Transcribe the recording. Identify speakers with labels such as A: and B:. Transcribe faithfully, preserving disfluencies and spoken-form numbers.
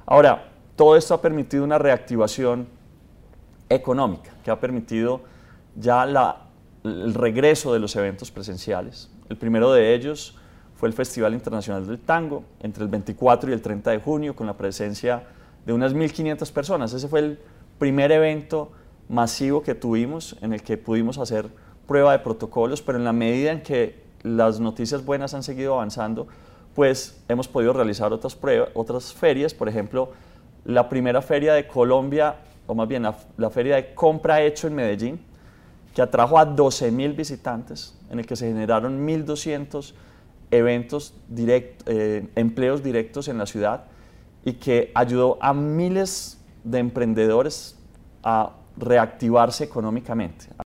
A: Ahora, todo esto ha permitido una reactivación económica, que ha permitido ya la, el regreso de los eventos presenciales. El primero de ellos fue el Festival Internacional del Tango, entre el veinticuatro y el treinta de junio, con la presencia de unas mil quinientas personas. Ese fue el primer evento masivo que tuvimos, en el que pudimos hacer prueba de protocolos, pero en la medida en que las noticias buenas han seguido avanzando, pues hemos podido realizar otras, pruebas, otras ferias. Por ejemplo, la primera feria de Colombia, o más bien la, la feria de compra hecho en Medellín, que atrajo a doce mil visitantes, en el que se generaron mil doscientos eventos, direct, eh, empleos directos en la ciudad, y que ayudó a miles de emprendedores a reactivarse económicamente.